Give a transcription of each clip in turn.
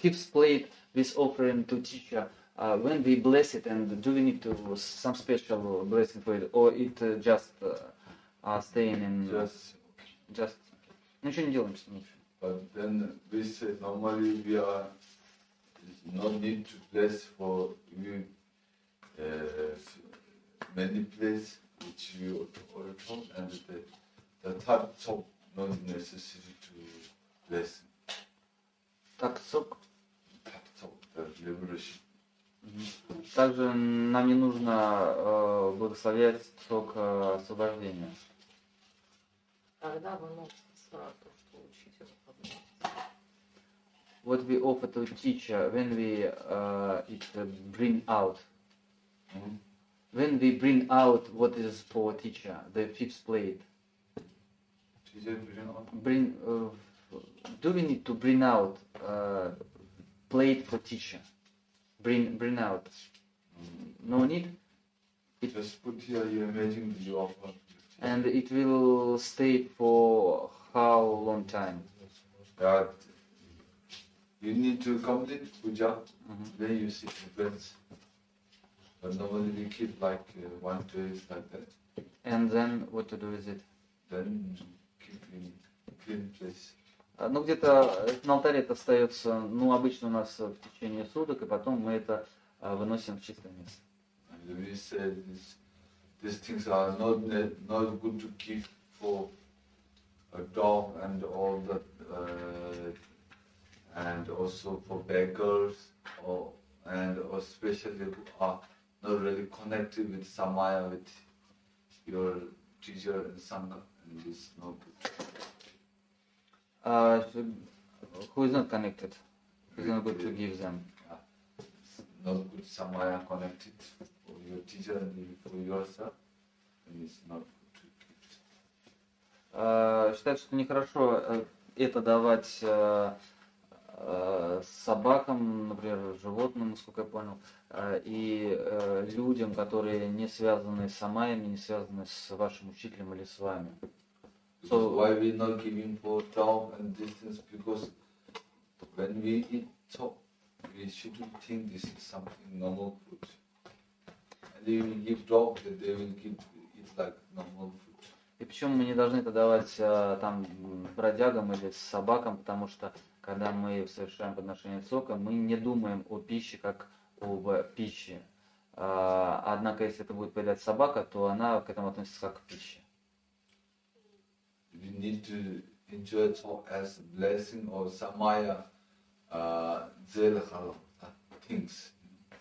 fifth plate with offering to teacher, when we bless it, and do we need to some special blessing for it, or it just staying in just ничего не делаем с ним. But then we say normally we are no need to bless for you many places which you alter, and the third top not necessary to bless. Так, сок. Third top, the liberation. Также нам не нужно благословлять сок освобождения. Когда выносится то, что учитель подносит. What we offer to teacher when we bring out. When we bring out what is for teacher, the fifth plate. Teacher bring out. Bring. Do we need to bring out plate for teacher? Bring out. No need. Just put here. You imagine you offer. And it will stay for how long time? That you need to complete puja. Then you sit in friends. But normally we keep like 1 day like that. And then what to do with it? Then keep in clean place. Ну, где-то на алтаре это остается, ну, обычно у нас в течение суток, и потом мы это выносим в чистое место. And we say these things are not good to keep for a dog and all that, and also for beggars, and especially who are not really connected with Samaya, with your teacher and Sangha, and it's not good. Who is not connected? It's not good to give them. It's not good Samaya connected for your teacher and for yourself, and it's not good to give. Считают, что нехорошо это давать собакам, например, животным, насколько я понял, и людям, которые не связаны с самаями, не связаны с вашим учителем или с вами. So why we not giving for dog and these things? Because when we eat top, we shouldn't think this is something normal food. And if we give dog, they will give it like normal food. И почему мы не должны это давать там бродягам или собакам? Потому что когда мы совершаем подношение сока, мы не думаем о пище как об пище. Однако, если это будет поедать собака, то она к этому относится как к пище. We need to enjoy talk as blessing or samaya things.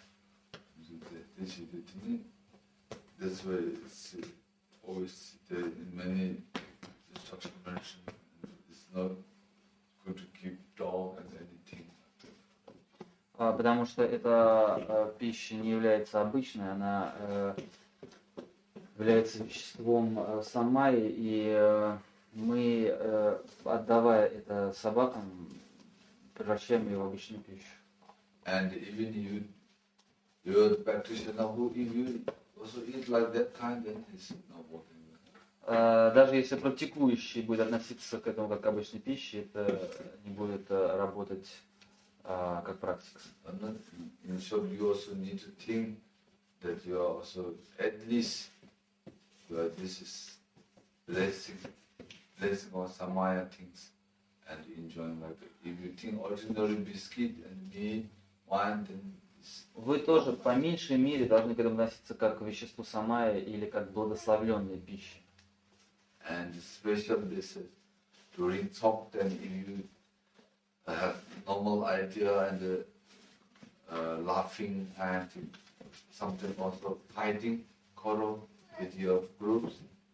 That's why it's always there in many instruction mentioned. It's not good to keep dog and anything. Потому что эта пища не является обычной, она является веществом самаи, и мы, отдавая это собакам, превращаем ее в обычную пищу. And even you're the practitioner who if you also eat like that kind, then it's not working well. Даже если практикующий будет относиться к этому как к обычной пище, это не будет работать как практика. In short, you also need to think that you are also at least this is blessing or samaya things and enjoying like that. If you think ordinary biscuit and meat, wine, then вы тоже по меньшей мере должны к этому относиться как к веществу самая или как к благословленной пище. And especially this during talk, then if you have normal idea and laughing and something also fighting quarrel with your groups,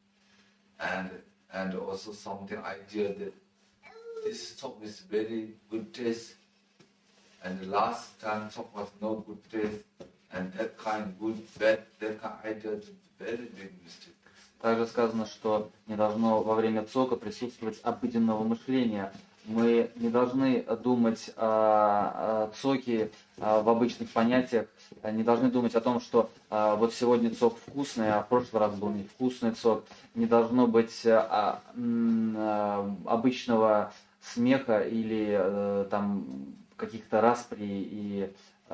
and also something idea that this talk is very good taste, and the last time talk was no good taste, and that kind good bad that kind idea is very big mistake. Также сказано, что не должно во время цока присутствовать обыденного мышления. Мы не должны думать о цоке в обычных понятиях, не должны думать о том, что вот сегодня цок вкусный, а в прошлый раз был невкусный цок. Не должно быть обычного смеха или там каких-то распри и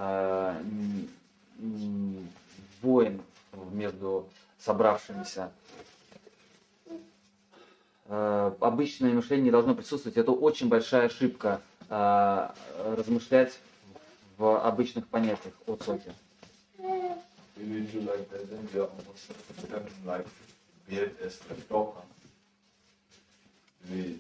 войн между собравшимися. Обычное мышление не должно присутствовать. Это очень большая ошибка размышлять в обычных понятиях о цоке. We need to like that, then we are almost becoming like weird as the dog. We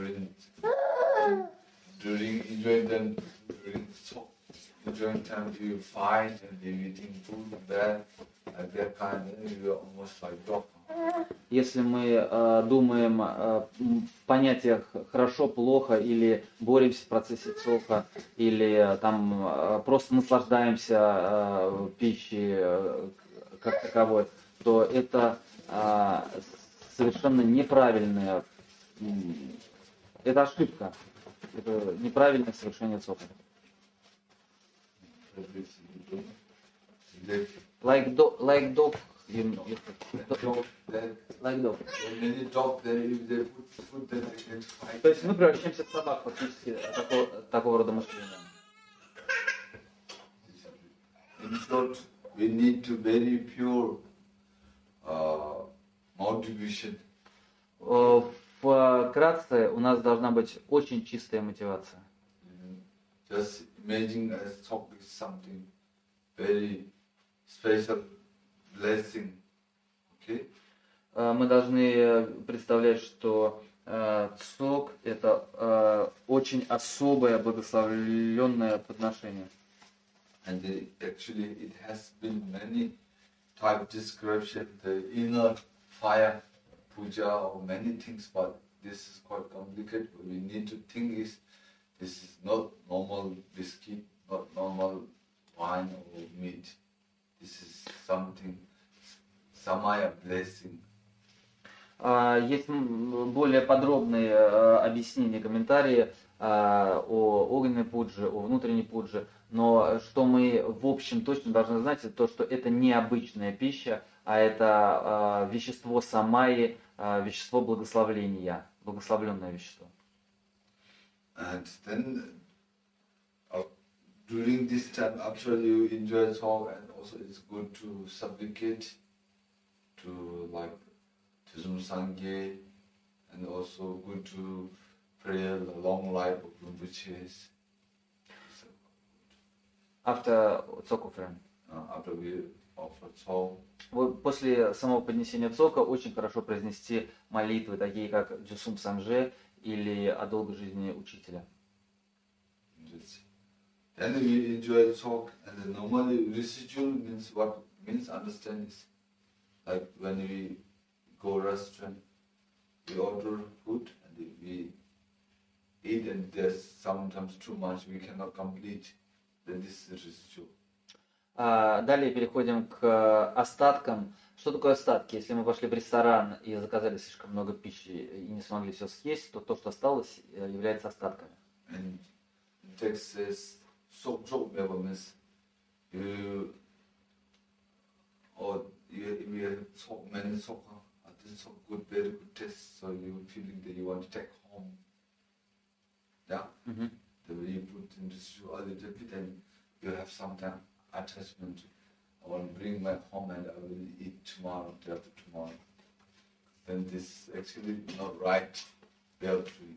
during enjoying them during so enjoying time we fight and we eating food and that like that kind of we are almost like dog. Если мы думаем в понятиях хорошо, плохо, или боремся в процессе цока, или там просто наслаждаемся пищей как таковой, то это совершенно неправильная, это ошибка, это неправильное совершение цока. Like dog. Like dog. То есть мы превращаемся в собак фактически такого рода мышления. In short, we need to very pure motivation. Вкратце, у нас должна быть очень чистая мотивация. Just imagine as talk is something very special blessing. Okay? Мы должны представлять, что цок – это очень особое благословленное подношение. And actually it has been many type description, the inner fire, puja or many things, but this is quite complicated. What we need to think is this is not normal biscuit, not normal wine or meat. This is something, samaya blessing. Есть более подробные объяснения, комментарии о огненной пуджи, о внутренней пуджи, но что мы в общем точно должны знать, это то, что это не обычная пища, а это вещество самаи, вещество благословления, благословленное вещество. And then during this time, after you enjoy talk, and also it's good to supplicate to like Tizum Sangye, and also good to pray the long life of Rinpoche's. After цок offering. After we offer talk. После самого поднесения цока очень хорошо произнести молитвы, такие как Джусум Самже или о долгой жизни учителя. Then we enjoy the talk, and then normally residual means what means understand is like when we go restaurant, we order food and we eat, and there's sometimes too much we cannot complete. Then this is residual. Далее переходим к остаткам. Что такое остатки? Если мы пошли в ресторан и заказали слишком много пищи и не смогли все съесть, то то, что осталось, является остатками. And the text says, "Sok means you or you have so many sok. This is so good, very good taste. So you feeling that you want to take home. Yeah. Mm-hmm. The way you put in this a little bit, and you have some time attachment. I want to bring my home and I will eat tomorrow, day after tomorrow. Then this actually not right way of doing.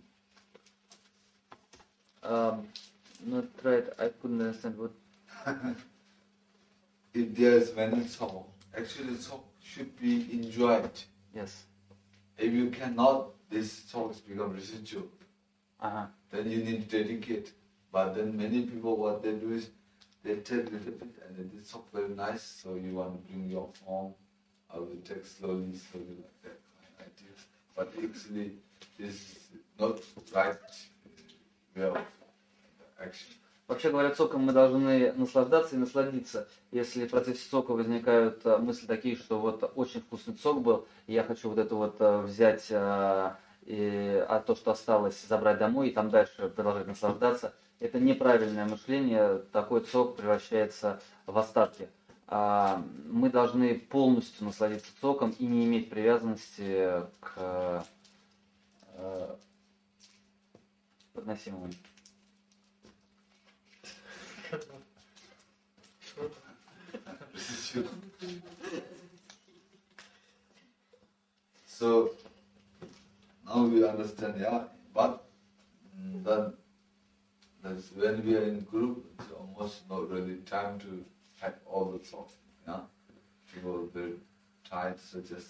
Not right. I couldn't understand what. If there is many talk, actually talk should be enjoyed. Yes. If you cannot, this talks become residual. Uh-huh. Then you need to dedicate. But then many people, what they do is they take a little bit and they talk very nice, so you want to bring your home. I will take slowly, like that kind of ideas. But actually, this is not right way of action. Вообще говоря, цоком мы должны наслаждаться и насладиться. Если в процессе сока возникают мысли такие, что вот очень вкусный цок был, и я хочу вот это вот взять, а то, что осталось, забрать домой и там дальше продолжать наслаждаться, это неправильное мышление, такой цок превращается в остатки. Мы должны полностью насладиться цоком и не иметь привязанности к подносимому. Residual. So now we understand, yeah. But then that's when we are in group, it's almost not really time to have all the talk, yeah. People very tired, so just.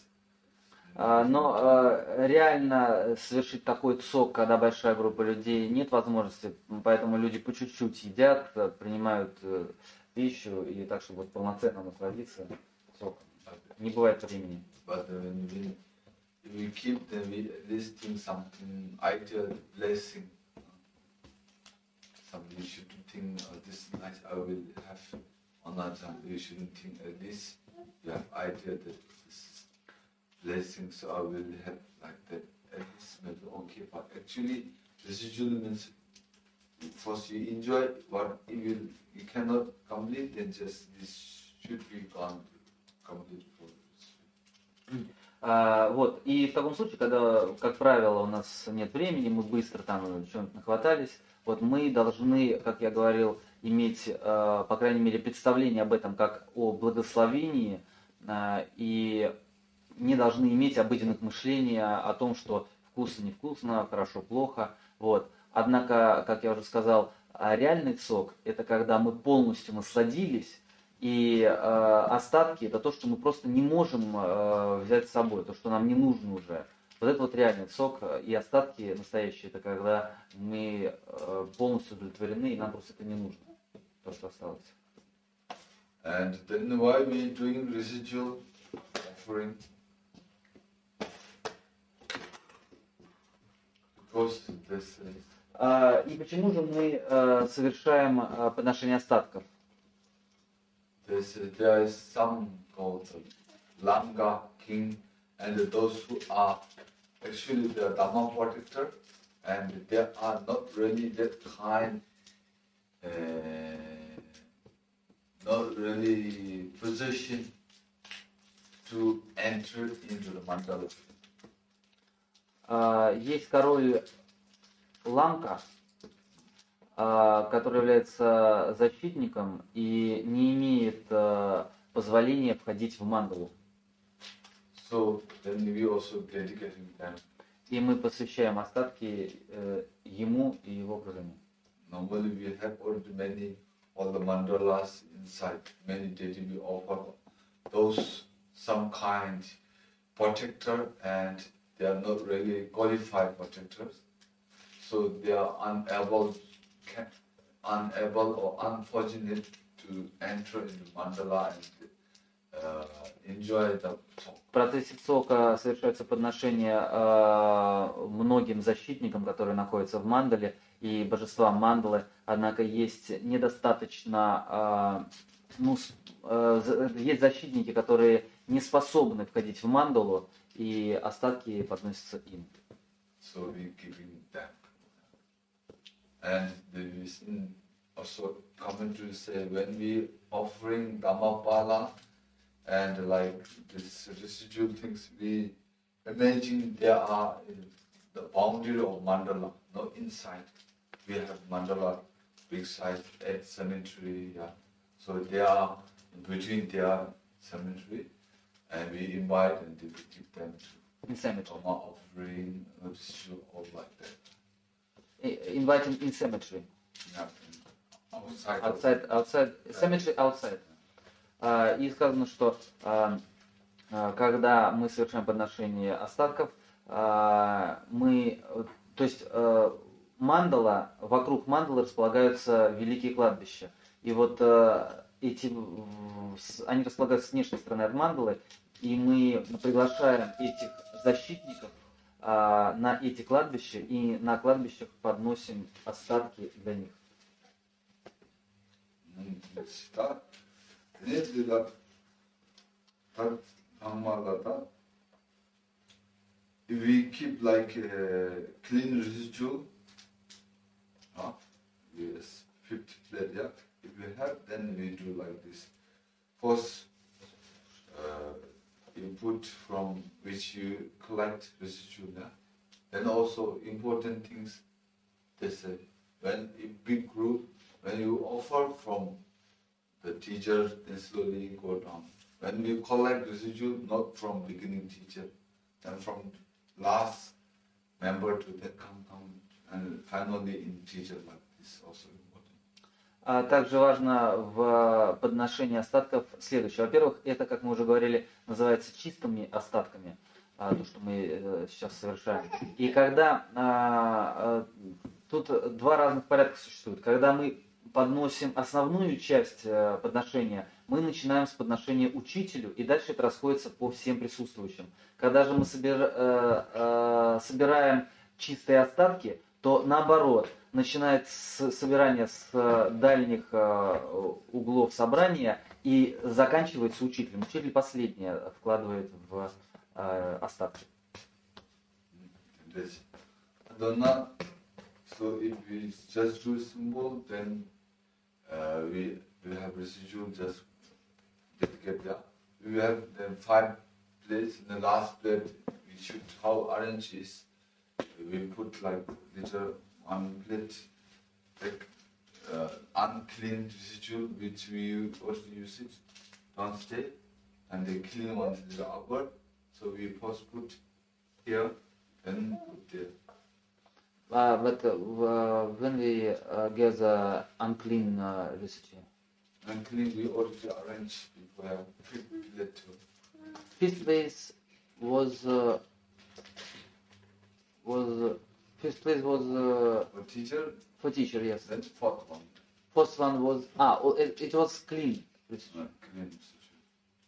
Но реально совершить такой цок, когда большая группа людей, нет возможности, поэтому люди по чуть-чуть едят, принимают пищу, и так, чтобы полноценно насладиться цоком. Не бывает времени. But if we keep them, we at least think something ideal, blessing. Something you should think, oh, this night I will have, or not something you shouldn't think, at least you have idea that this is blessing, so I will have like that, at least maybe okay, but actually residual means first you enjoy what you cannot complete, then just this should be gone complete for this. Вот, и в таком случае, когда, как правило, у нас нет времени, мы быстро там чем-нибудь нахватались, вот мы должны, как я говорил, иметь, по крайней мере, представление об этом как о благословении, и не должны иметь обыденных мышлений о том, что вкусно, невкусно, хорошо, плохо. Вот. Однако, как я уже сказал, реальный цок – это когда мы полностью насладились, и остатки – это то, что мы просто не можем взять с собой, то, что нам не нужно уже. Вот это вот реальный цок, и остатки настоящие – это когда мы полностью удовлетворены, и нам просто это не нужно, то, что осталось. And then why we doing residual offering? Because this is. И почему же мы совершаем подношение остатков? There is some called Langa king, and those who are actually the Dhamma protector, and they are not really that kind, not really positioned to enter into the mandala. Есть король Ланка, который является защитником и не имеет позволения входить в мандалу. So then we also dedicating them. И мы посвящаем остатки ему и его окружению. Normally we have already all the mandalas inside, many deities we offer those some kind protector, and they are not really qualified protectors, so they are unable or unfortunate to enter into mandala and enjoy the talk. В процессе цока совершается подношение многим защитникам, которые находятся в мандале, и божествам мандалы, однако есть недостаточно, есть защитники, которые не способны входить в мандалу, и остатки подносятся им. So we giving them. And the also commentary say when we offering Dhammapala and like this residual things, we imagine there are the boundary of mandala, not inside. We have mandala big size at cemetery, yeah. So they are in between their cemetery, and we invite and we give them to In cemetery. Dhamma offering, residual, all like that. Inviting in cemetery. Yeah, outside. Outside, cemetery outside. И сказано, что когда мы совершаем подношение остатков, мы, то есть мандала, вокруг мандалы располагаются великие кладбища. И вот они располагаются с внешней стороны от мандалы, и мы приглашаем этих защитников на эти кладбища, и на кладбищах подносим остатки для них. If we keep like clean residual, yes, 50 plate, yeah. If we have, then we do like this. First, input from which you collect residual, yeah. Then also important things, they say, when a big group, when you offer from the teacher, then slowly go down. When we collect residual, not from beginning teacher, then from last member to the come, and finally in teacher, like this also important. Также важно в подношении остатков следующее. Во-первых, это, как мы уже говорили, называется чистыми остатками, то, что мы сейчас совершаем. И когда тут два разных порядка существуют. Когда мы подносим основную часть подношения, мы начинаем с подношения учителю, и дальше это расходится по всем присутствующим. Когда же мы собираем чистые остатки, то наоборот, начинает собирание с дальних углов собрания и заканчивается учителем. Учитель последнее вкладывает в остатки. So if we just do symbol, then we have residual just get there. We have then 5 plates. In the last plate, we should how arrange is. We put like little one plate, like unclean residual which we also use it downstairs, and the clean one is upward. So we first put here, then put there. But when we gather unclean residue, Unclean we already arranged before have plate too. fifth place was For teacher, yes. then fourth one. First one was it was clean residue. Clean residual.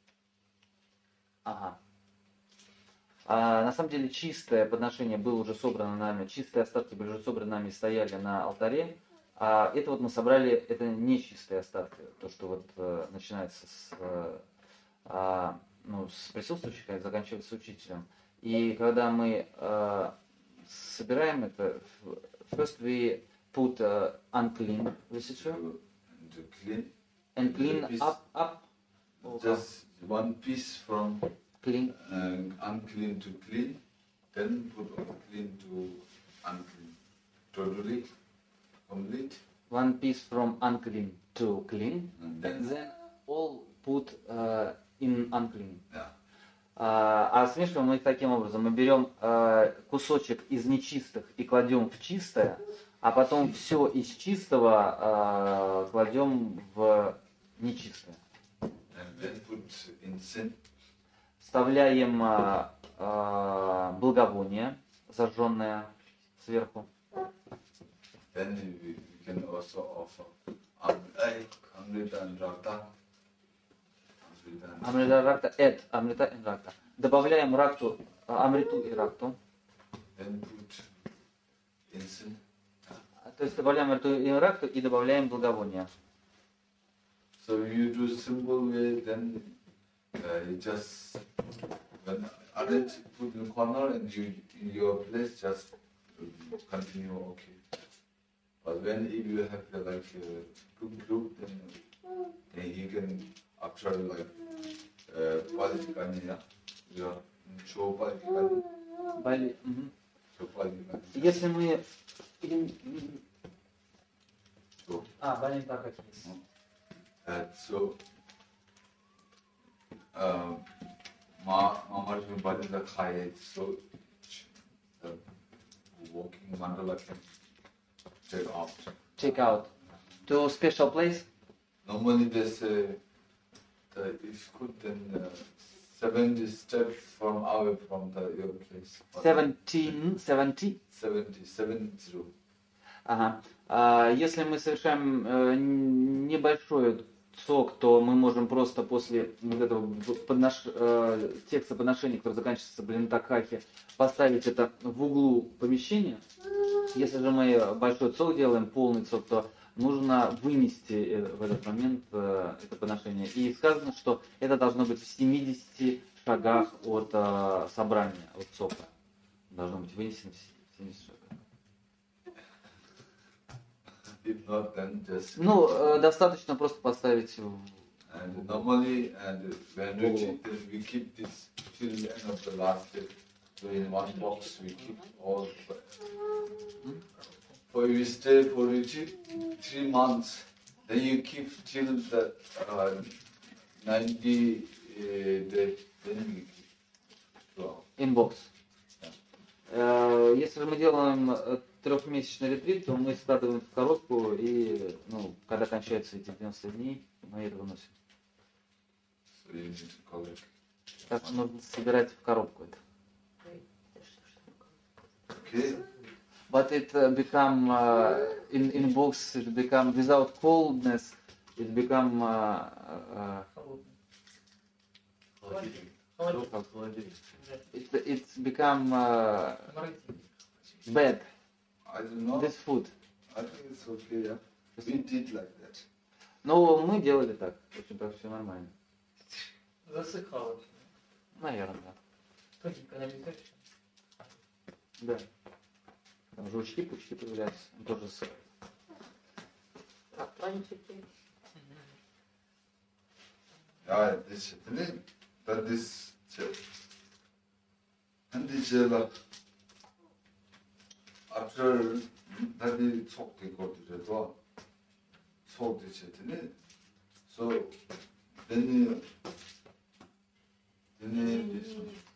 Ага. На самом деле чистое подношение было уже собрано нами, чистые остатки были уже собраны нами и стояли на алтаре. А это вот мы собрали, это не чистые остатки, то, что вот начинается с присутствующих и заканчивается с учителем. И когда мы собираем это, first we put unclean residue and clean up. Just one piece from Clean. Unclean to clean, then put clean to unclean. Totally complete. One piece from unclean to clean, And and then all put in unclean. Yeah. А смешиваем мы их таким образом. Мы берем кусочек из нечистых и кладем в чистое, а потом все из чистого кладем в нечистое. And then put incense. Вставляем благовоние, зажженное сверху. Then we can also offer Amrita and Rakta. Амрита ракта, амрита и ракта. Добавляем ракту, амриту и ракту. Then put incense. То есть добавляем амриту и ракту и добавляем благовоние. So you do simple way, then you just when arrange put in corner and you in your place just continue okay. But when if you have like group, then you can after like qualification, yeah, show qualification. Если мы So, балин так как есть. so Mama Balin Khai, so the walking mandala can Check out to special place. Normally they say that if good then 70 steps from away from your place. 70. 70. Ага. Если мы совершаем небольшой цок, то мы можем просто после вот этого текста подношения, который заканчивается блинтакахи, поставить это в углу помещения. Если же мы большой цок делаем, полный цок, то нужно вынести в этот момент это подношение. И сказано, что это должно быть в 70 шагах от собрания, от цока. Должно быть вынесено в 70 шагах. If not, then just достаточно просто поставить and normally and when we keep this till the end of the last day. So in one box we keep all for you stay for 3 months, then you keep till the 90 days, then you keep. So, Inbox. Если же мы делаем трехмесячный ретрит, то мы складываем в коробку и, когда кончаются эти 90 дней, мы это выносим. so you need to collect. Так нужно собирать в коробку это. Okay. But it become in box. It become without coldness. It become Холодильник. it's become bad. I don't know. This food. I think it's okay, yeah. We did like that. Но мы делали так. В общем, так все нормально. Засыхало. Наверное, да. Тоненько налезаешь. Да. Там жучки, пучки появляются. Он тоже сыр. Так, планчики. Yeah, this that this and this after that the talk they go to the door. So this so then this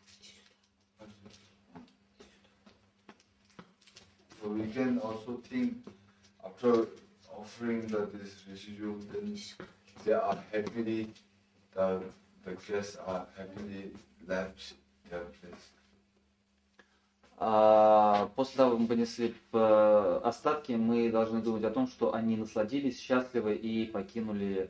so we can also think after offering this residual, then they are happily the guests are happily left their place. После того, как мы понесли остатки, мы должны думать о том, что они насладились, счастливы и покинули,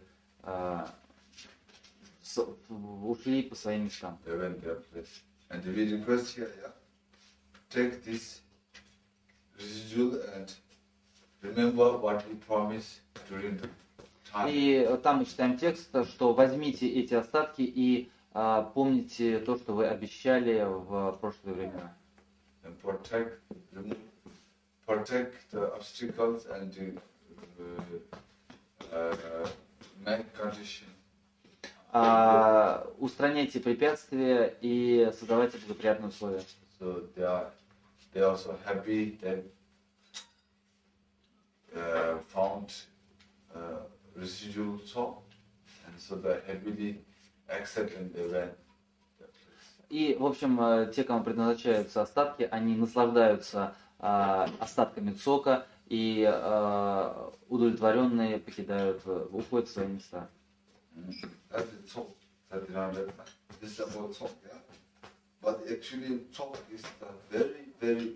ушли по своим местам. They went their place. And we request here, yeah, take this residual and remember what we promised during the time. И там мы читаем текст, что возьмите эти остатки и помните то, что вы обещали в прошлые времена. And protect the obstacles and make condition. Устраняйте препятствия и создавайте благоприятные условия. So they are also happy that found residual salt, and so they happily accept and they went. И, в общем, те, кому предназначаются остатки, они наслаждаются остатками сока и удовлетворенные уходят в свои места. That is salt. That is about salt, yeah. But actually, salt is the very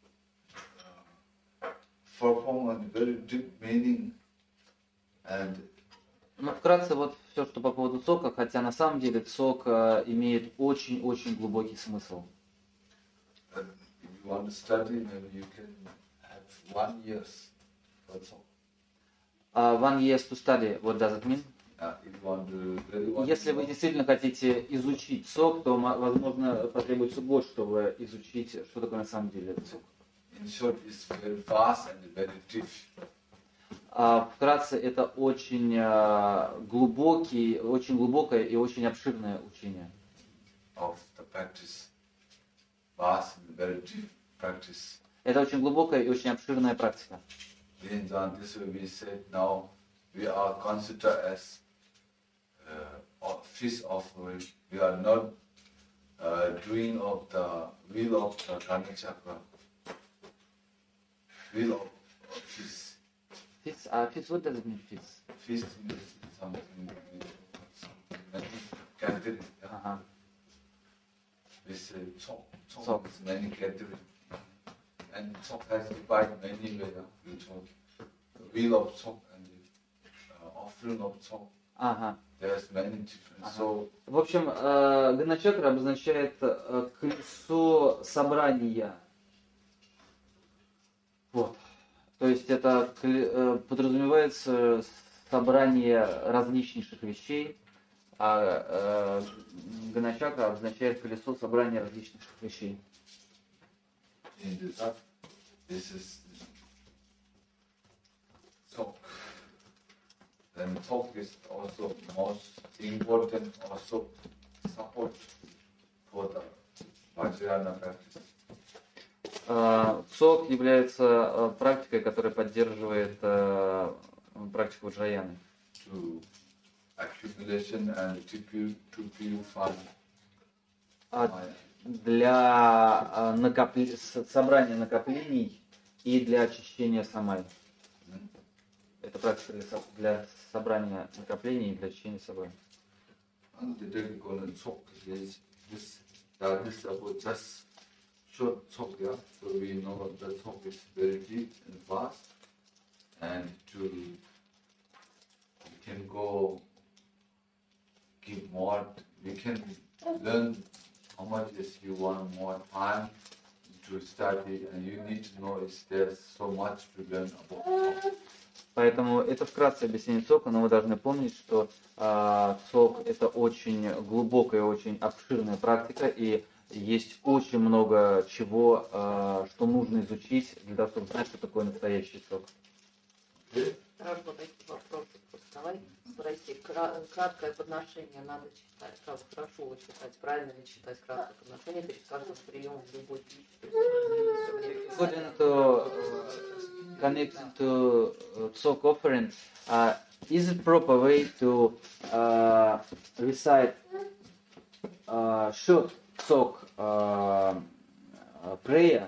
profound and very deep meaning. And Ну, вкратце, вот все, что по поводу сока, хотя на самом деле сок имеет очень-очень глубокий смысл. if you want to study, maybe you can have 1 year for salt. 1 year to study, what does it mean? If you want to really want Если to вы know, действительно хотите изучить сок, то, возможно, потребуется год, чтобы изучить, что такое на самом деле сок. in short, it's very vast and very deep. Вкратце, это очень глубокое и очень обширное учение. Of the practice, vast and very deep practice. Это очень глубокая и очень обширная практика. Then on this way we said now we are considered as fish offering. We are not doing of the will of the Karma Chakra. Will of fish. Физ, what does it mean, физ? Fish is something many gathering. Ага. We say Chok. Chok. Chok is many gathering. And Chok has divided many ways. We told the will of Chok and the offering of Chok. Ага. There's many different. So В общем, Ганачакра обозначает колесо собрания. Вот. То есть это подразумевается собрание различнейших вещей, а Ганачакра обозначает колесо собрания различнейших вещей. in the top, this is Chok. Then Chok is also most important also support for the Vajrayana practice. Цок является практикой, которая поддерживает практику джаяны. to accumulation and to purify А Maya. для собрания накоплений и для очищения самай. Это практика для собрания накоплений и для очищения самай. And the technical and talk is this that is about just short talk, yeah. So we know the talk is very deep and vast, and we can go give more. We can learn how much is you want more time to study, and you need to know is there's so much to learn about talk. Поэтому это вкратце объяснение цока, но вы должны помнить, что цок это очень глубокая, очень обширная практика, и есть очень много чего, что нужно изучить для того, чтобы знать, что такое настоящий цок. Сразу такие вопросы. Давай спроси. Краткое подношение надо читать. Как хорошо его читать? Правильно ли читать краткое подношение перед каждым приемом в любой пищи? According to connecting to Tsok offering, is it proper way to recite short Tsok prayer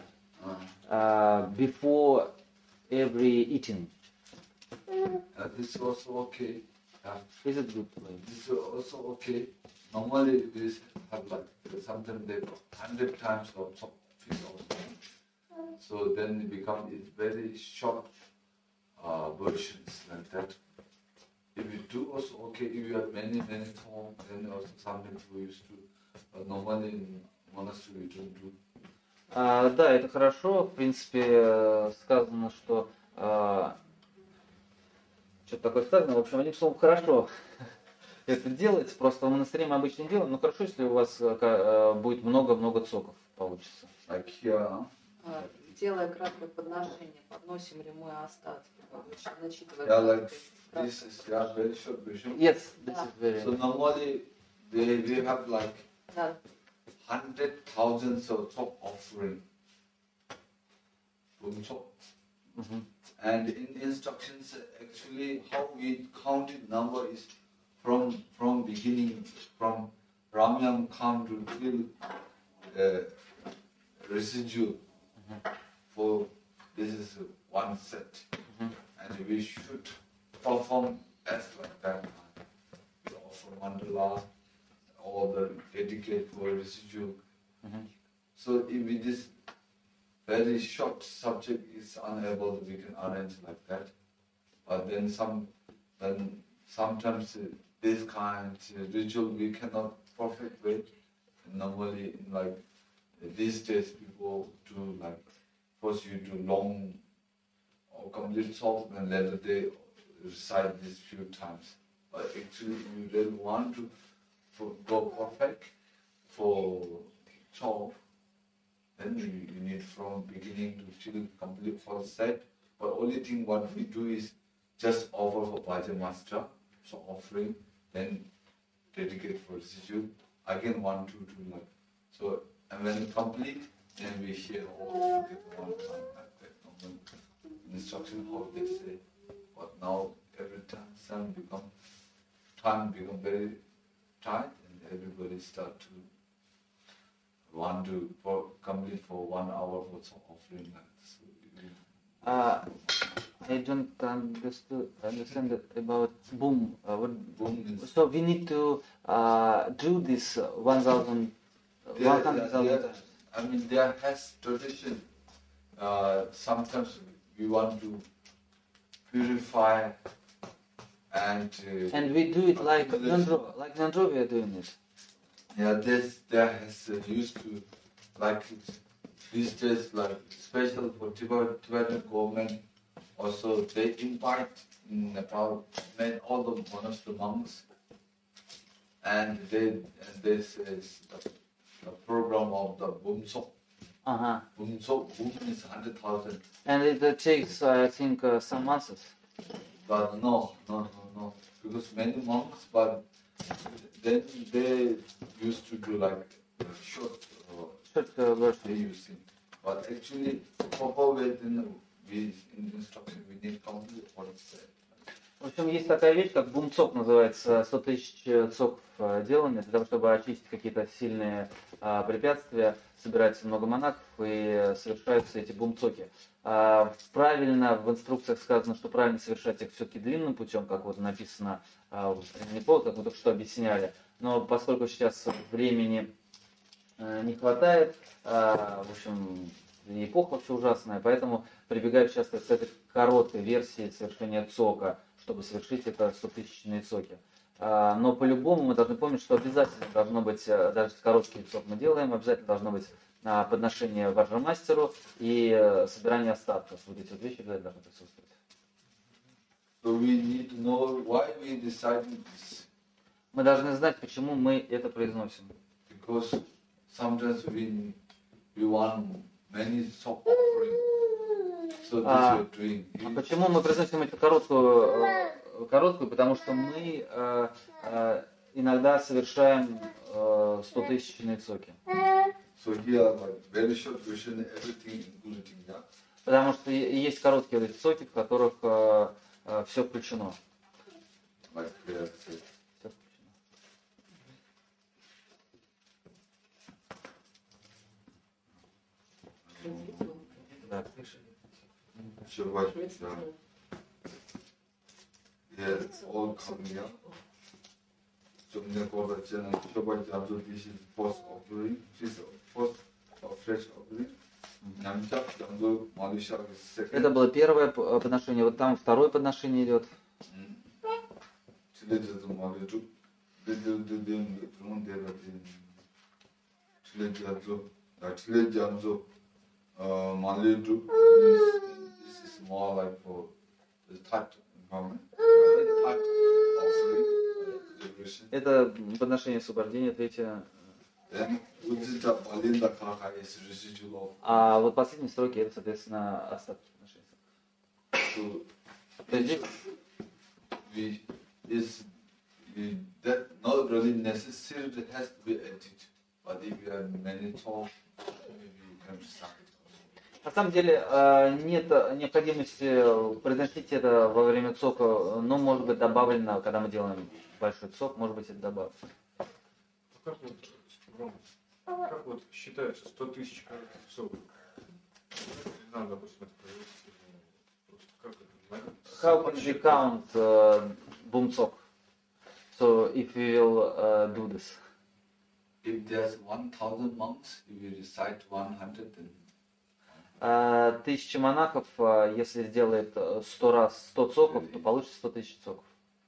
before every eating? This is also okay. Is it good way? This is also okay. Normally we have like sometimes they 100 times of talk also. So then it becomes very short versions like that. If you do also okay, if you have many talk, then also something we used to. But normally in monastery we don't do. Да, это хорошо. В принципе, сказано, что что-то такое сказано. В общем, одним словом, хорошо это делается. Просто в монастыре мы обычно не делаем. Но хорошо, если у вас будет много-много цоков получится. Like here, Делая краткое подношение, подносим ли мы остатки? Начитывая yeah, like краткое. this is yeah, very short version. Yes, this is very... So normally we have like Да. 100,000 of top offering. Мгм. And in instructions, actually, how we counted number is from beginning, from Ramyam count till residual. For this is one set, and we should perform as like that. We offer mandala, or the dedicate for residual. Мгм. So if with this very short subject is unable, we can arrange like that. But then sometimes this kind ritual we cannot perfect way. Normally, like these days, people do like first you do long or complete talk, and later they recite this few times. But actually, if you really want to go perfect for talk, then you need from beginning to till complete for set. But only thing what we do is just offer for Bhajan Master, so offering, then dedicate for residual. Again 1, 2, 2 like so, and when complete, then we share all together one time like that. Normal instruction how they say. But now every time become very tight, and everybody start to want to complete for 1 hour for some offering like this. I don't understand about boom. Boom is So we need to do this 1,000 times. I mean, there has tradition. Sometimes we want to purify and We do it like Nandro we are doing it. yeah, there has used to like these days like special for Tibetan government. Also, they invite in Nepal all the monastery monks, and this is the program of the Bumso. Uh-huh. Bumso is 100,000. And it takes, I think, some months. But no, because many monks, but then they used to do like short Short version. they using. But actually, proper way in instruction, we need complete what it said. В общем, есть такая вещь, как бумцок, называется, 100 тысяч цоков деланы, для того, чтобы очистить какие-то сильные препятствия, собирается много монахов и совершаются эти бумцоки. Правильно в инструкциях сказано, что правильно совершать их все-таки длинным путем, как вот написано в временный повод, как мы только что объясняли. Но поскольку сейчас времени не хватает, в общем, эпоха вообще ужасная, поэтому прибегают часто к этой короткой версии совершения цока, чтобы совершить это 100-тысячные цоки. Но по-любому мы должны помнить, что обязательно должно быть, даже короткий цок мы делаем, обязательно должно быть подношение ваджрамастеру и собирание остатков. Вот эти вот вещи обязательно должны присутствовать. So we need to know why we decided this. Мы должны знать, почему мы это произносим. Because sometimes we want many sock offering. So this we're doing. Почему мы произносим эту короткую, потому что мы иногда совершаем 100-тысячные цоки. So here, like very short version, everything including, yeah. Потому что есть короткие вот эти цоки, в которых все включено. Like here, say. Всё включено. Да. Shabbat, yeah. Yeah, it's all coming up. So Shabbat, this is first offering, first of fresh offering. Namjap, Jamzo, Malisha is second. Это было первое подношение, вот там второе подношение идет. This is more like for the third environment, third offering, liberation. Это подношение освобождения, третье. Then Ujjita Balinda Kaka is residual of. А вот последние строки это, соответственно, остатки подношения. So То есть здесь that not really necessarily has to be added, but if you have many talk, maybe you can start it also. на самом деле нет необходимости произносить это во время цока, но может быть добавлено, когда мы делаем большой цок, может быть это добавлено. Как вот считается 100 тысяч соков? Надо, допустим, это провести. Просто как это? How can we count bumtsok? So if we will do this. If there's 1,000 monks, if you recite 100, then 1000 монахов, если сделает 100 раз 100 цоков, то получится 100 тысяч цоков.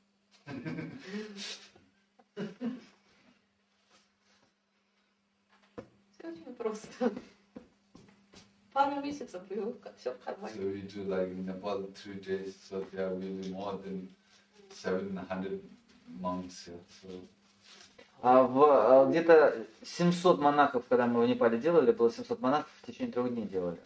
Все очень просто. Пару месяцев и все в кармане. so we do like in Nepal 3 days, so there will be more than 700 monks here. So Где-то 700 монахов, когда мы в Непале делали, было 700 монахов, в течение 3 дней делали.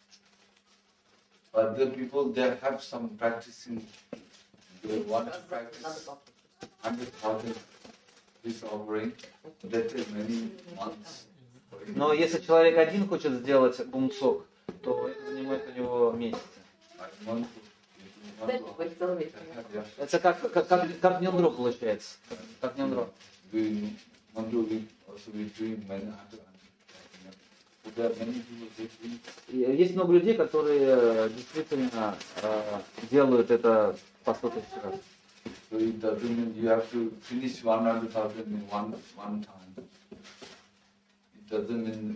but the people they have some practicing. They want to practice 100,000 this offering. That takes many months. Но если человек один хочет сделать бумцок, то это занимает у него месяцы. Like month, Знаете, вы целый yeah. Это как нендро получается. Как нендро. Doing one week, also we doing many hundred. So there are many people they doing. Есть много людей, которые действительно делают это по 100 тысяч раз. So it doesn't mean you have to finish 100,000 in one time. It doesn't mean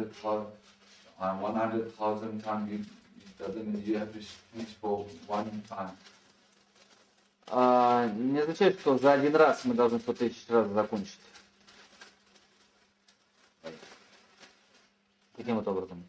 100,000 times. It doesn't mean you have to finish for one time. Не означает, что за один раз мы должны 100 тысяч раз закончить. Каким вот образом?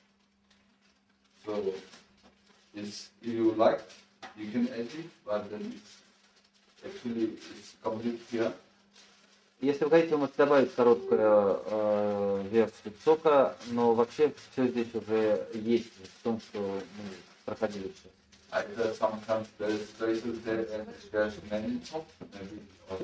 So it's, if you like, you can edit, but then it's complete here. Если вы хотите, вы можете добавить короткую версию цока, но вообще все здесь уже есть в том, что мы проходили сейчас. Either sometimes there is places there and there's many top, maybe or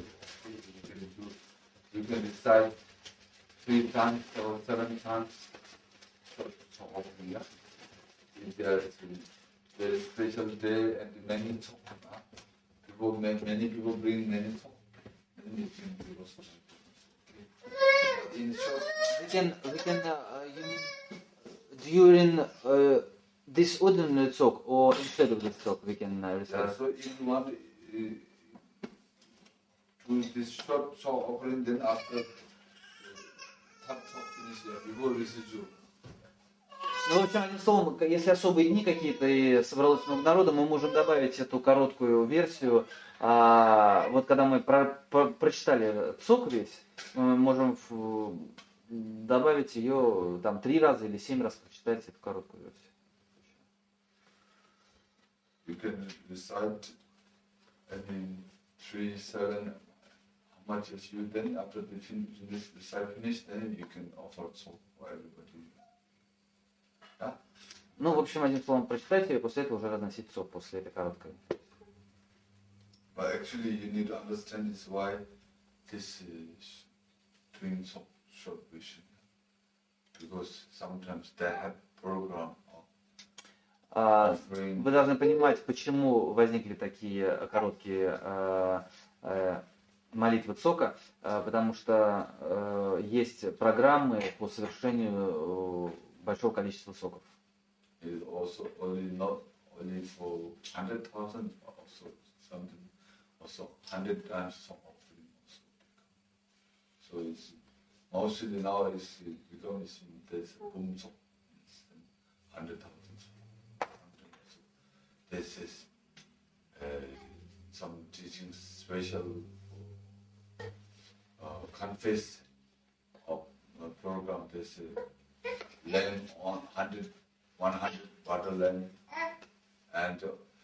you can decide 3 times or 7 times. some offering. Yeah? If there's special day and many song. Many people bring many song. Many people also. Okay. In short, you mean during this ordinary talk or instead of this talk we can recite? so if you want to this short song offering, then after third song finish, before residual. Ну, в общем, одним словом, если особые дни какие-то и собралось много народа, мы можем добавить эту короткую версию. Вот когда мы прочитали цок весь, мы можем добавить ее там 3 раза или 7 раз прочитать эту короткую версию. You can recite, 3, 7, how much is you, then after the recite finish, then you can offer song for everybody. Yeah? Ну, в общем, одним словом, прочитайте ее, и после этого уже разносить цок, после этой короткой. But actually you need to understand is why this is doing some short version. Because sometimes they have program of offering. Вы должны понимать, почему возникли такие короткие молитвы цока, потому что есть программы по совершению большого количества цоков. It also not only for 100,000, also something, also 100 times some offering also. So it's mostly now is becoming there's boom song, 100,000. So this is some teaching special confess of program. This land on 100 water land and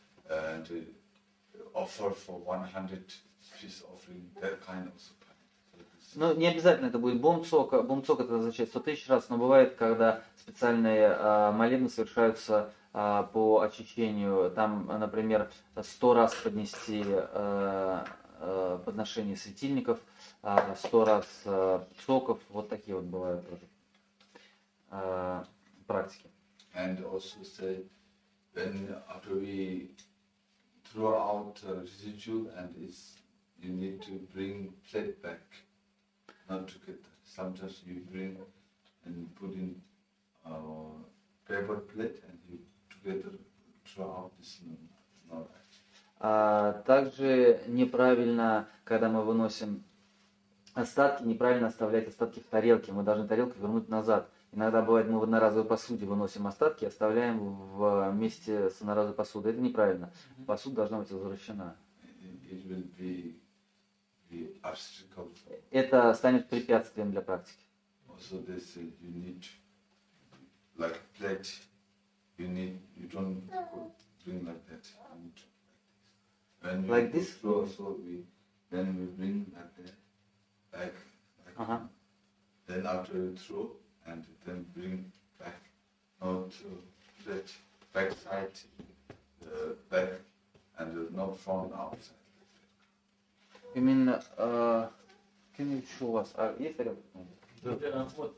offer for 100 fish offering, that kind of supply. Ну, не обязательно это будет бом-цок. Бом-цок это означает 100 000 раз, но бывает, когда специальные молебны совершаются по очищению. Там, например, 100 раз поднести подношение светильников, 100 раз цоков. Вот такие вот бывают тоже практики. And also say, when after we throw out residue and you need to bring plate back, not together. Sometimes you bring and put in paper plate and you together throw out this. Not right. Также неправильно, когда мы выносим остатки, неправильно оставлять остатки в тарелке. Мы должны тарелку вернуть назад. Иногда бывает, мы в одноразовой посуде выносим остатки, оставляем вместе с одноразовой посудой. Это неправильно. Посуда должна быть возвращена. It will be obstacle. Это станет препятствием для практики. Also this you need like plate. You don't bring like that. When Like this? Throw, so we bring like that, like then after you throw and then bring back, not that back side, back and not front outside. You mean, can you show us? Есть тарелка? Вот,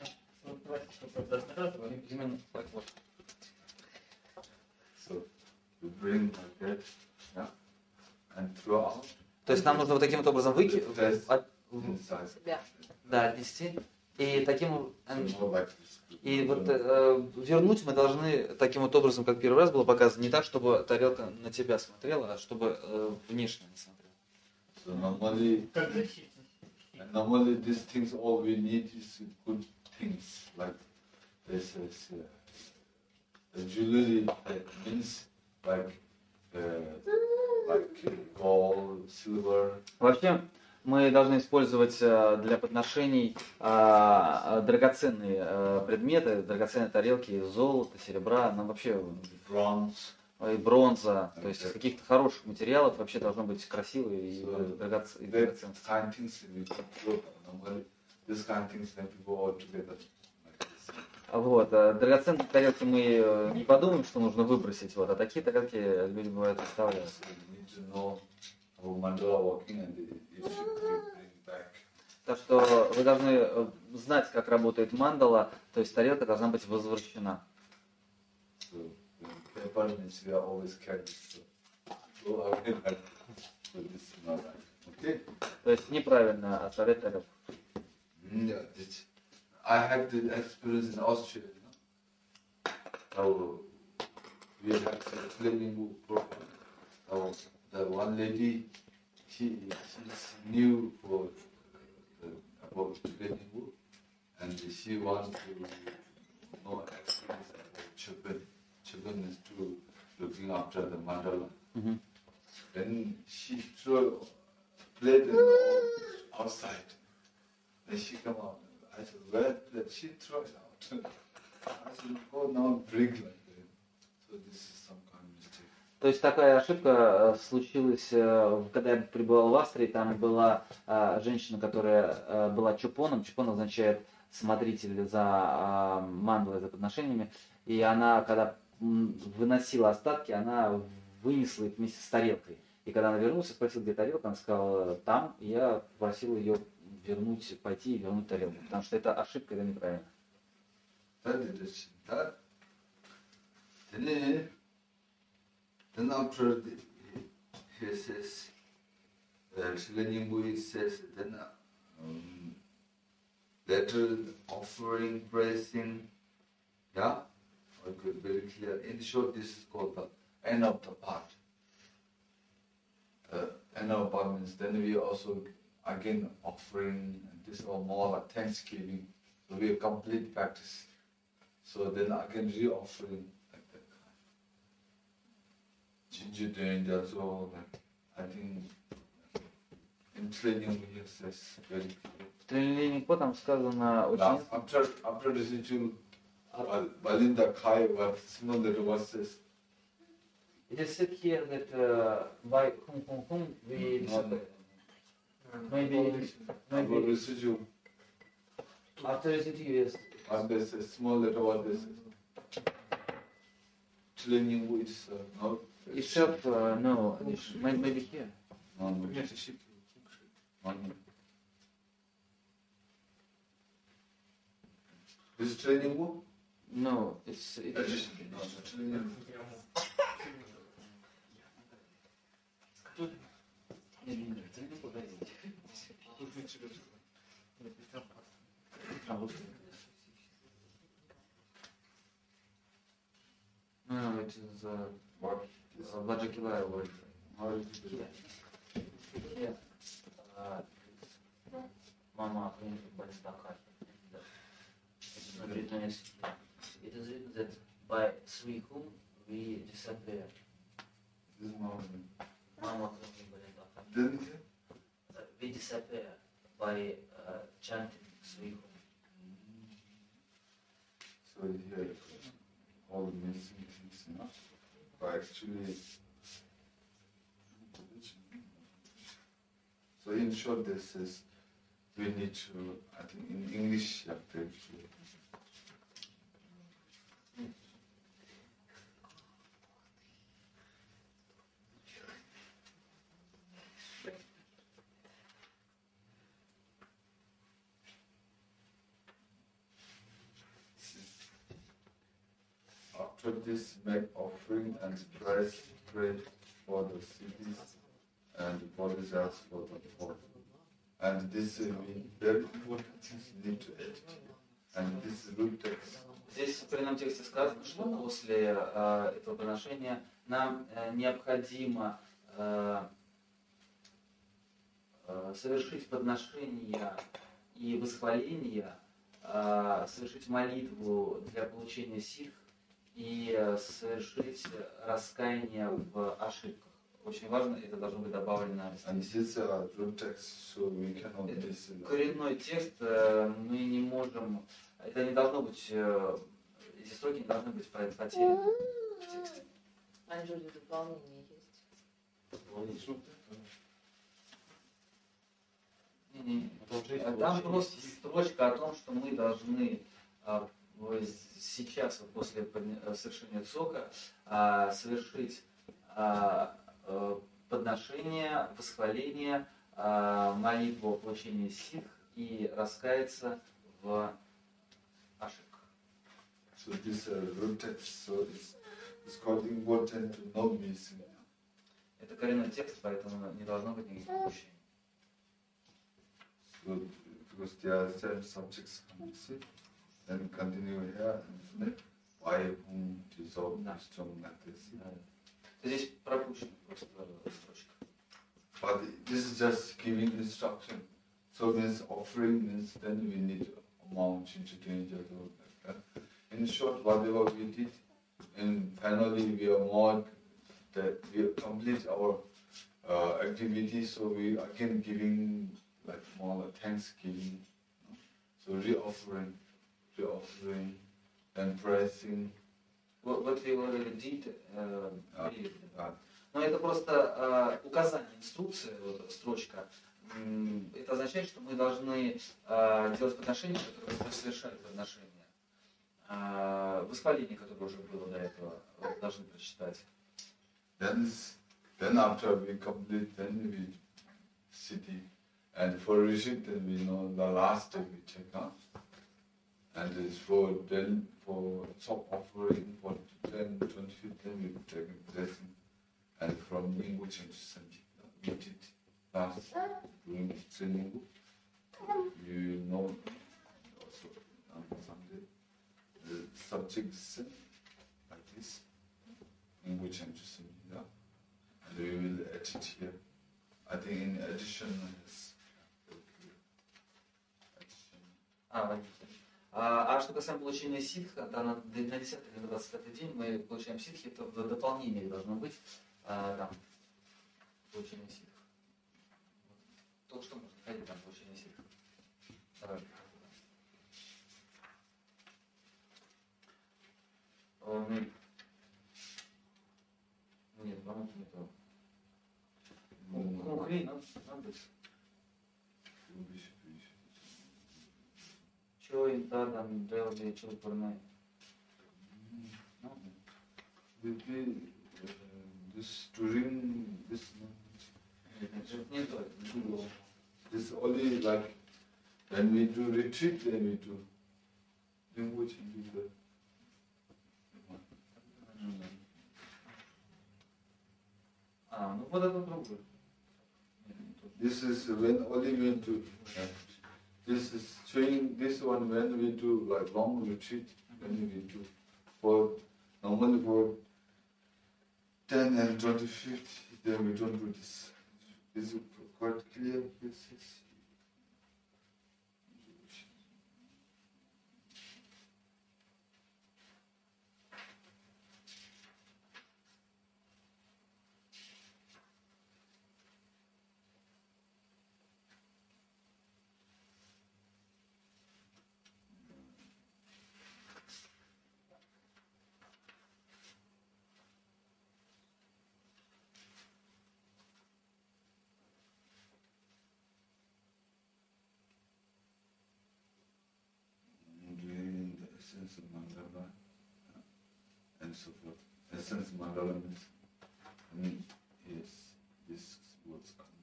Именно like what? So you bring like that, yeah, and throw out. То есть нам нужно вот таким вот образом Inside. Да, отнести. И таким So like this. и вот вернуть мы должны таким вот образом, как первый раз было показано, не так, чтобы тарелка на тебя смотрела, а чтобы внешне не смотрела. So normally these things all we need is good things like this is jewelry means like gold, silver. Вообще мы должны использовать для подношений драгоценные предметы, драгоценные тарелки из золота, серебра, но вообще Bronze. и бронза, то есть из каких-то хороших материалов вообще должно быть красиво и That драгоценно. kind of things we put normally this kind of things when people all together like this. Вот, драгоценные тарелки мы не подумаем, что нужно выбросить, вот, а такие тарелки люди бывают оставляют. So you need to know how mandala working and it should be bring back. Так что вы должны знать, как работает мандала, то есть тарелка должна быть возвращена. So paper means we are always carrying. So go away like so this is not right. Okay? То есть неправильно оставлять тарелку. Yeah, I had the experience in Austria. So we had a cleaning program. So the one lady, she's new for about cleaning wood, and she wants to know experience about children. Children is to looking after the mandala. Мгм. Then she threw plate and all outside. Then she come out. I said, where did she throw it out? I said, oh, now drink like that. So this is some kind of mistake. То есть такая ошибка случилась, когда я пребывал в Австрии, там была женщина, которая была чупоном. Чупон означает смотритель за мандалой, за подношениями. И она, когда выносила остатки, она вынесла их вместе с тарелкой. И когда она вернулась, я спросил, где тарелка, она сказала, там. И я попросил ее вернуть, пойти и вернуть тарелку. Потому что это ошибка, это неправильно. Then after he says, Shilanimbu says, then letter, offering, praising, yeah? Okay, very clear. In short, this is called the end of the part. End of the part means then we also again offering, and this is more like Thanksgiving. So we complete practice. So then again re-offering like that. Ginger danger, so like, I think in training we says very clear. В тренинге там сказано очень... Now, after the ritual, Balinda Kai, what small little was says. It is said here that by whom we maybe Residual. after residue, yes. And this is small little what this is. Training is no. Except no, maybe here. No. Нет, ошибки. This is training wood? No, it's Training. No, it is What? Vajakilar word. Here. Mama, it is written that by through whom we disappear. This is mountain. Mama, Then we disappear by chanting through whom. so here all the missing things, you know. But actually, so in short, this is we need to. I think in English, you have to actually. After this, make offering and price pray for the cities and for the house for the poor. And this is very important things you need to edit. And this is root text. Здесь в коренном тексте сказано, что после этого приношения нам необходимо совершить подношение и восхваление, совершить молитву для получения ситх и совершить раскаяние в ошибках. Очень важно, это должно быть добавлено. And this is root text, so we cannot miss it. Коренной текст мы не можем, это не должно быть, эти строки не должны быть потеряны в тексте. Они же в дополнении есть. Там просто строчка о том, что мы должны сейчас, вот после совершения цока, совершить подношение, восхваление, молитву о получении ситх и раскаяться в ошибках. So this root text, so it's quite important to not missing. Это коренной текст, поэтому не должно быть никаких упущений. So because there are certain subjects missing, then continue here and why whom dissolve wisdom like this. Здесь пропущена просто строчка. But this is just giving instruction. So means offering means then we need amount into danger like that. In short, whatever we did, and finally we are more that we complete our activity. So we again giving like more thanksgiving. So re-offering, and pressing. What we already did. Но это просто указание, инструкция, вот эта строчка. Это означает, что мы должны делать подношения, которые мы совершали подношения. Восхваление, которое уже было до этого, должны прочитать. Then after we complete, then we sit, and for receipt, then we know the last day we check out, and it's for top offering for 10, 25, then we take a blessing, and from Ninggu changes we did last during training. You know also on Sunday the subject is like this, Ninggu changes yeah. And we will edit here. I think in addition is А что касаемо получения ситха, да, на 10 или 25 день мы получаем ситхи, то в дополнение должно быть там получение ситха. То, что можно ходить там получение ситха. Нет, по-моему, не то. Хрень, надо быть. Чего им там делали, чего порной? This during this Не то. this only like when we do retreat, then we do language and do the Ну вот это другое. This is when only we do. This is showing this one when we do like long retreat. When we do for normally for 10 and 25th, then we don't do this. Is it quite clear? Yes, yes. Essence of mandala and so forth. Essence of mandala means yes, these words come.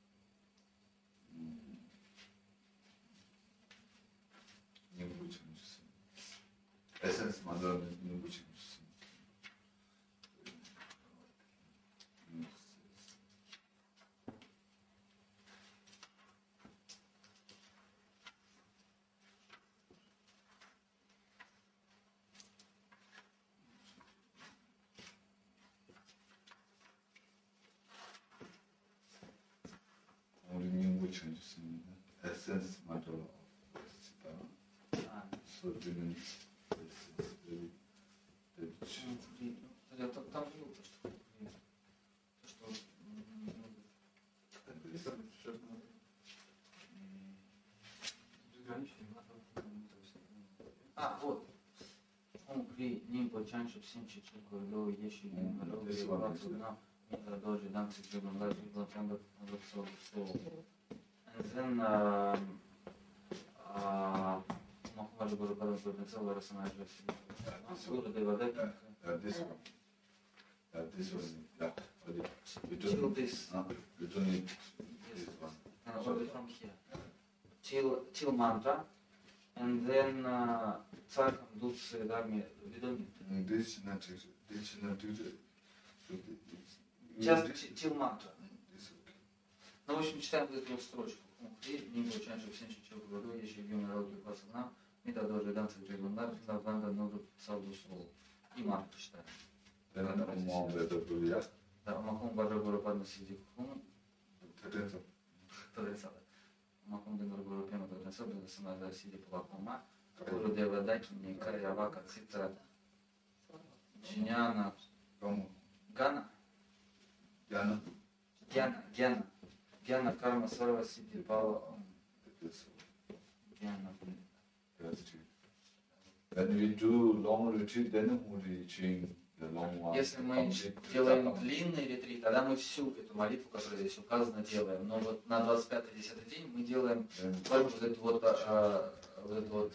Ninggu changes. Essence of mandala means ninggu changes. Changes in the essence matter of Siddhana. So it means this is very Я там был просто. Вот. Он при ним почанчив синчи чекурду еши народу и врацу на дожи данцы джибан лазу глатанда лапсо слово. And then Махамаджа Гурупада Гурницела Расамаджа Гуру Девадека. This one. This one. Yeah. We Till don't, this. we don't need Yes. this one. Only from here. till mantra, and then царкам дутся дами ведоми. This not Just till mantra. This okay. Ну, в общем, читаем вот эту вот строчку. И не получаем, что всем чего говорю, еще в юной народе пацана, и да даже данцы регулярно, надо много целую слово. И мантру читаем. Да, Махом Баджа Гуру Падма Сиди Кухум, Тадецада. Махом Денгур Гуру Пема Тадецада, Санада Сиди Палакума, Гуру Дева Даки, Никаря Вака Цита, Чиняна, Гана, Гяна Карма Сарва Сиди Пала, Гяна. When we do long retreat, then only change the long one. Если мы делаем длинный ретрит, тогда мы всю эту молитву, которая здесь указана, делаем. Но вот на 25-10 день мы делаем только вот этот вот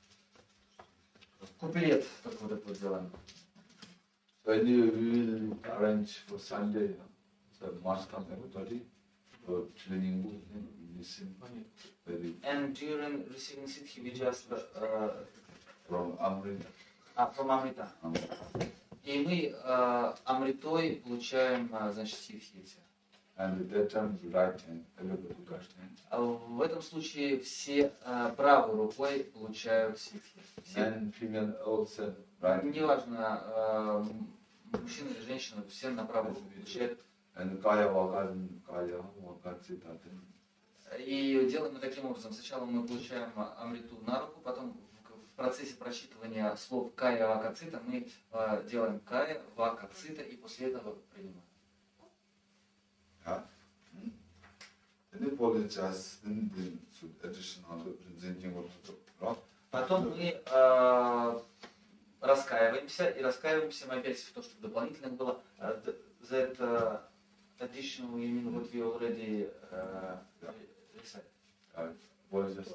куплет, только вот это вот делаем. When you will arrange for Sunday, so must come everybody for training, listen. Very And during receiving Siddhi, we just from Amrita. from Amrita. И мы Амритой получаем, значит, Сидхи эти. And at that time, right hand, everybody right hand. В этом случае все правой рукой получают Сидхи. Все. And female also right. Неважно, мужчина или женщина, все на правой руку получают. And Kaya Vaka Sita. И делаем мы таким образом. Сначала мы получаем Амриту на руку, потом в процессе прочитывания слов Кая Вака Цита мы делаем Кая Вака Цита и после этого принимаем. Yeah. Then you apologize, then the additional presenting what to talk. Потом мы раскаиваемся, и раскаиваемся мы опять в то, что дополнительно было. That additional, you mean what we already recite. Was just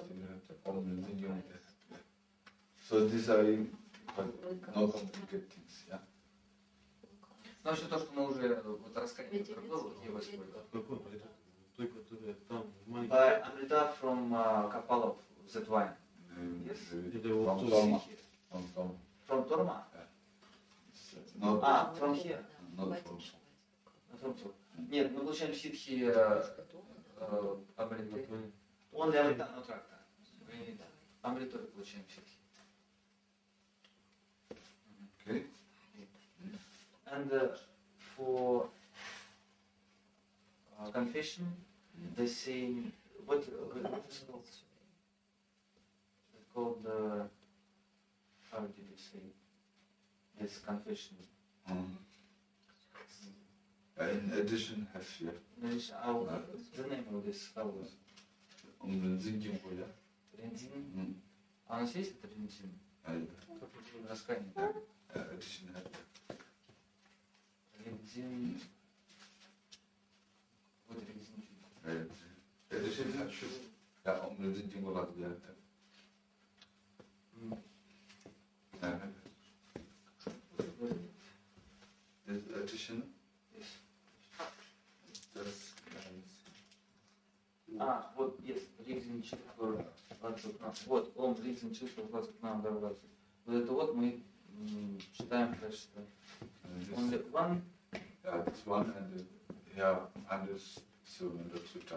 so these are no complicated things, yeah. Но все то, что мы уже вот раскаиваем, вот его используем. Той, которая там By Amrita from Kapalov, that wine. Yes. From Torma? Not From here. not from. From Torma. Нет, мы получаем ситхи Амриты. Only Amrita, not Rakta. Амриту получаем ситхи. Okay. And for confession, the same, what is called, how did you say, this confession? In addition, have you The name of this, how was Renzin? Рензин? А у нас есть это Рензин? Раскаяние. Addition have. Рензин. Вот Рензин. Addition have. Yeah, Renzin will have Is addition? Just вот есть Рензин Читхур 20. Вот, он Рензин Читхур 20 нам добавляется. Вот это вот мы читаем в качестве. Only one. Yeah, this one and and this seven and Sutta.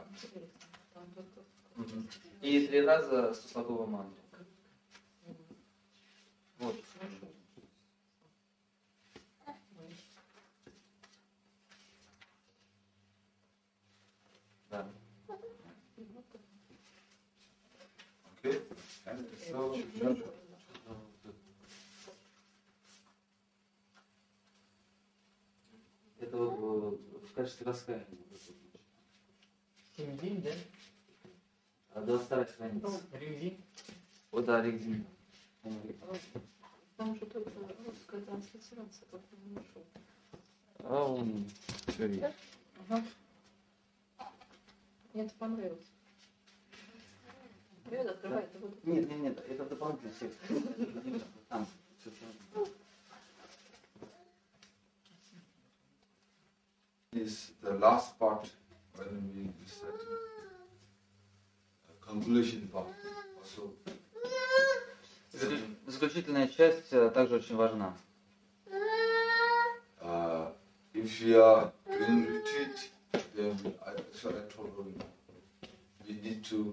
И 3 раза 100-слоговую мантру. Вот. Да. Okay? And so, Это вот в качестве раскаяния. Ригзин, да? 22 страница. Ригзин. О, да, Ригзин. Там же только русская транслитерация, только не нашел. А он все есть. Ага. Мне это понравилось. Привет, открывай, это вот. Нет, это дополнительный текст. Там. is the last part when we recite conclusion part also. Заключительная часть также очень важна. If we are doing retreat, then I told you, we need to,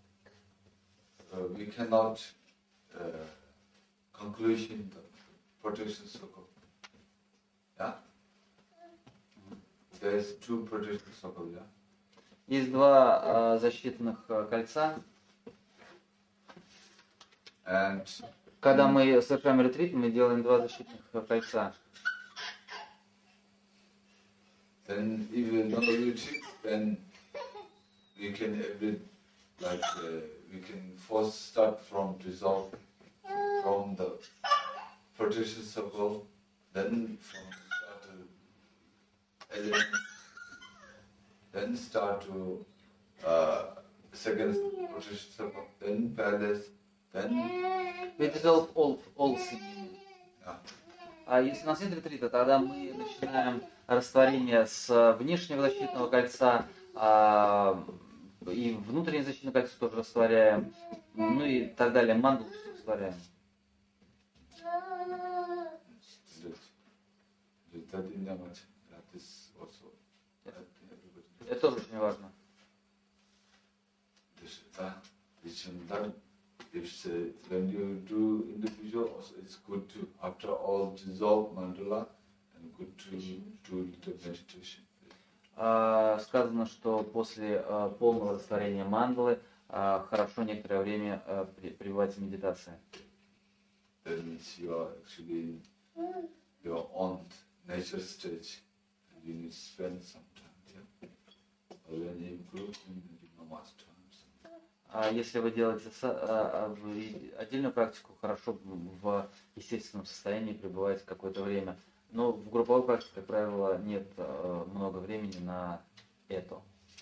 we cannot conclusion the protection circle. Yeah? There is two protection circle, yeah? Есть два защитных кольца. And Когда мы совершаем ретрит, мы делаем два защитных кольца. then if you don't retreat, then we can we can first start from dissolve from the protection circle, then from start to element, then start to second protection circle, then palace, then We dissolve all things. yeah. А если у нас нет ретрита, тогда мы начинаем растворение с внешнего защитного кольца, и внутреннее защитное кольцо тоже растворяем, ну и так далее, мандалу растворяем. Это тоже очень важно. When you do individual, also it's good to, after all dissolve mandala, and good to do the meditation. Сказано, что после полного растворения мандалы хорошо некоторое время пребывать в медитации. That means you are actually in your own nature stage, and you need to spend some time. Yeah? When you improve, you need namaz time. Если вы делаете отдельную практику, хорошо в естественном состоянии пребывать какое-то время. Но в групповой практике, как правило, нет много времени на это.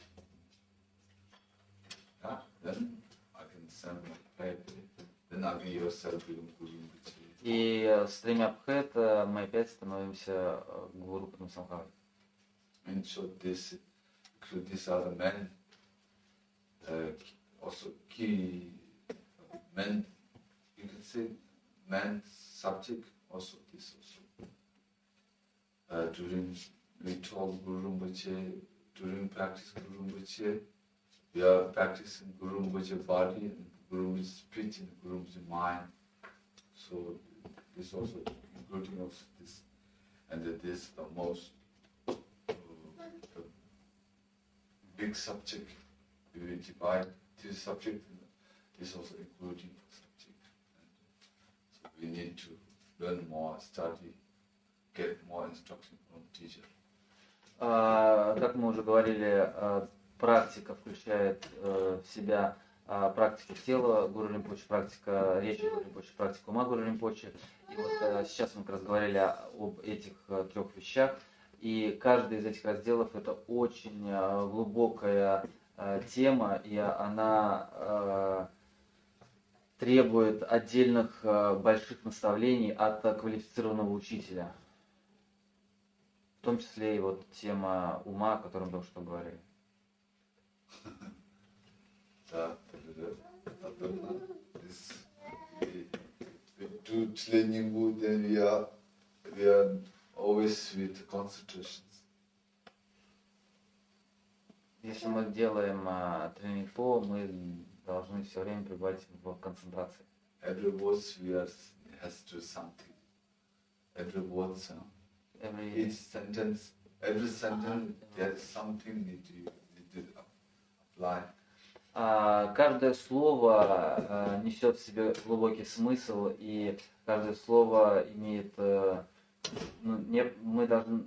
И с тремя бхет мы опять становимся гуру Падмасамбхавой. Also key men, you can say man subject also this also. During we told Guru Rinpoche, during practice Guru Rinpoche, we are practicing Guru Rinpoche body and Guru Rinpoche speech and Guru Rinpoche mind. So this also including also this, and this is the most the big subject we will divide. This subject is also including subject. And so we need to learn more, study, get more instruction from teacher. Как мы уже говорили, практика включает в себя практику тела Гуру Римпоче, практика речи Гуру Римпоче, практику ума Гуру Римпоче. И вот сейчас мы как раз говорили об этих трех вещах. И каждый из этих разделов это очень глубокая тема, и она требует отдельных больших наставлений от квалифицированного учителя. В том числе и вот тема ума, о которой мы только что говорили. We do training good, then we are always with concentrations. Если мы делаем тренинг по, мы должны все время пребывать в концентрации. Every word has to something. Every word, each sentence, every sentence, there is something need to apply. Каждое слово несет в себе глубокий смысл, и каждое слово имеет, мы должны,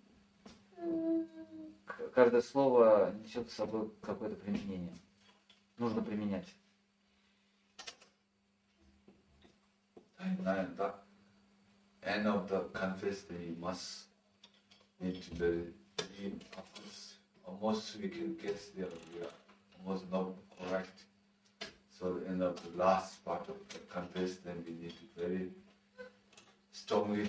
каждое слово несет с собой какое-то применение. Нужно применять. And the end of the confession, you must need to be, of course, almost we can guess there we are almost not correct. So in the last part of the confession, we need to very strongly,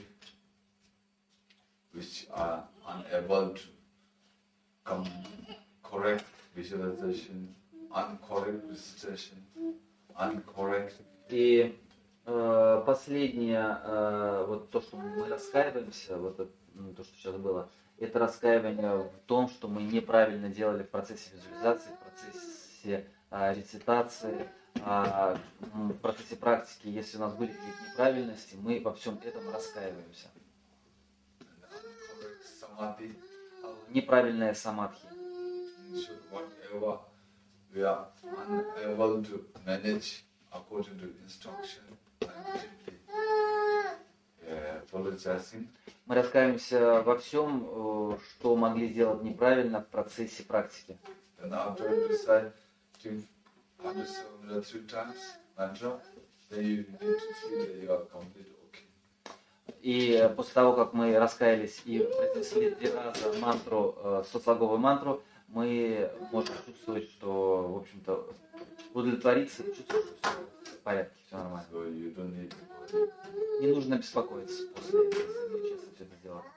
which are unable to come correct visualization, uncorrect recitation, uncorrect. И последнее, вот то, что мы раскаиваемся, вот это, то, что сейчас было, это раскаивание в том, что мы неправильно делали в процессе визуализации, в процессе рецитации, в процессе практики. Если у нас были какие-то неправильности, мы во всем этом раскаиваемся. Uncorrect samadhi. Неправильная самадхи. So whatever we are unable to manage according to instruction, and simply apologizing. Мы раскаиваемся во всем, что могли сделать неправильно в процессе практики. And after you decide to understand the 3 times mantra, then you need to feel that you are completely okay. И после того, как мы раскаялись и произнесли 3 раза мантру, 100-слоговую мантру, мы можем чувствовать, что, в общем-то, удовлетвориться и чувствовать, что все в порядке, все нормально. So you don't need to worry. Не нужно беспокоиться после этого, если мы честно все это сделали.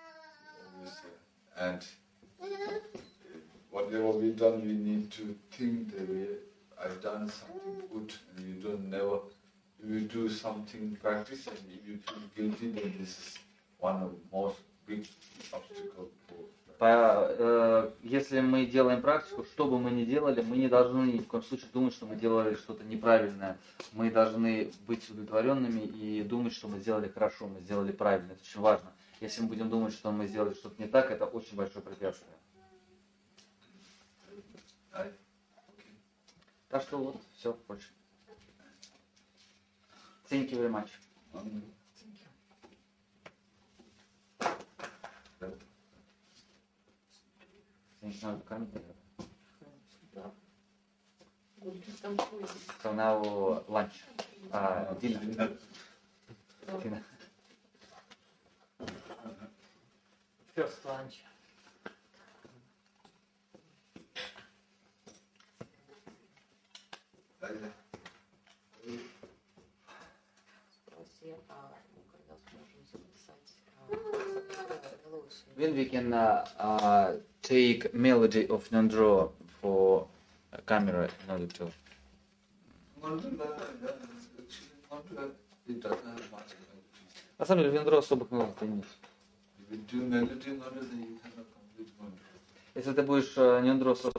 And whatever we done, we need to think that I've done something good, and you don't never, you do something practice, and if you feel guilty, then this is one of the most big obstacles for. Если мы делаем практику, что бы мы ни делали, мы не должны ни в коем случае думать, что мы делали что-то неправильное. Мы должны быть удовлетворенными и думать, что мы сделали хорошо, мы сделали правильно. Это очень важно. Если мы будем думать, что мы сделали что-то не так, это очень большое препятствие. Так что вот, все, больше. Thank you very much. Да. Там будет. So now lunch. Dinner. Dinner. First lunch. Спроси, когда сможем записать When we can take melody of Nyondro for a camera in order to. It doesn't have much melody. На самом деле, Nyondro особых мелодий нет. If you do melody, then you cannot complete one. Если ты будешь Nyondro